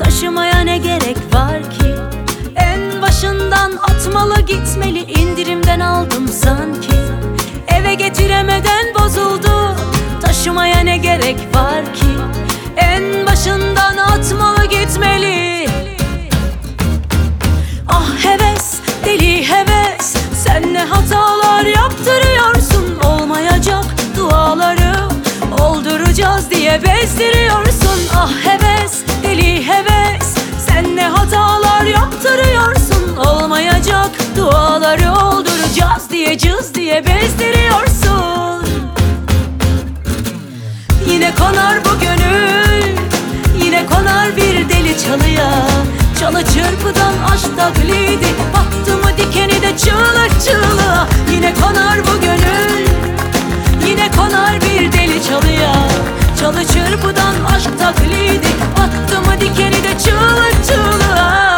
taşımaya ne gerek var ki? En başından atmalı gitmeli, indirimden aldım sanki. Eve getiremeden bozuldu, taşımaya ne gerek var ki? En başından atmalı gitmeli. Ah heves, deli heves, sen ne hatalar yaptırıyorsun. Olmayacak duaları olduracağız diye bezdiriyorsun. Ah heves, deli heves, sen ne hatalar yaptırıyorsun. Olmayacak duaları olduracağız diye cız diye bezdiriyorsun. Yine konar bu gönül, yine konar bir deli çalıya. Çalı çırpıdan aşk taklidi, baktı mı dikeni de çığlık çığlığa. Yine konar bu gönül, yine konar bir deli çalıya. Çalı çırpıdan aşk taklidi, baktı mı dikeni de çığlık çığlığa.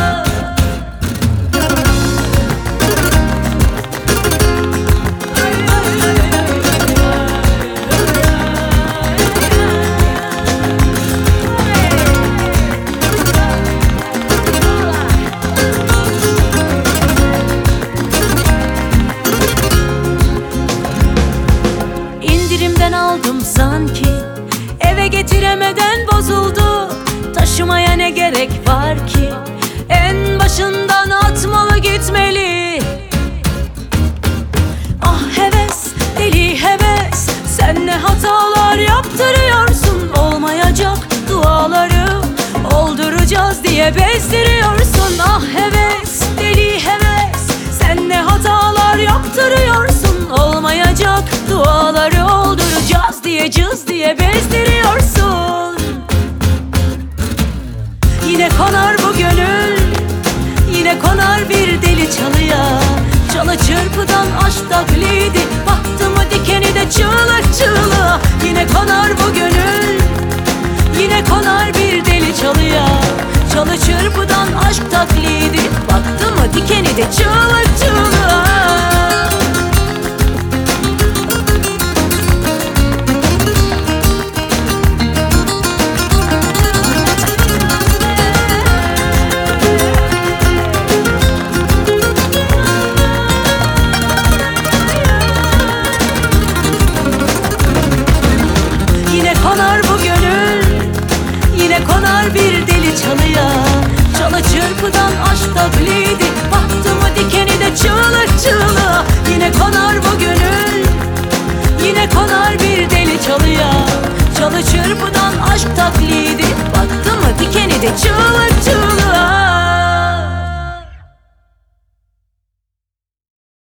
Aldım sanki, eve getiremeden bozuldu, taşımaya ne gerek var ki? En başından atmalı gitmeli. Ah heves, deli heves, sen ne hatalar yaptırıyorsun. Olmayacak duaları olduracağız diye bezdiriyorsun. Ah heves, deli heves, sen ne hatalar yaptırıyorsun. Olmayacak duaları olduracağız diye cız diye bezdiriyorsun. Yine konar bu gönül, yine konar bir deli çalıya. Çalı çırpıdan aşk taklidi, baktı mı dikeni de çığlık çığlığa. Yine konar bu gönül, yine konar bir deli çalıya. Çalı çırpıdan aşk taklidi, baktı mı dikeni de çığlık çığlığa. Konar bu gönül, yine konar bir deli çalıya. Çalı çırpıdan aşk taklidi, baktı mı dikeni de çığlık çığlığa. Yine konar bu gönül, yine konar bir deli çalıya. Çalı çırpıdan aşk taklidi, baktı mı dikeni de çığlık çığlığa.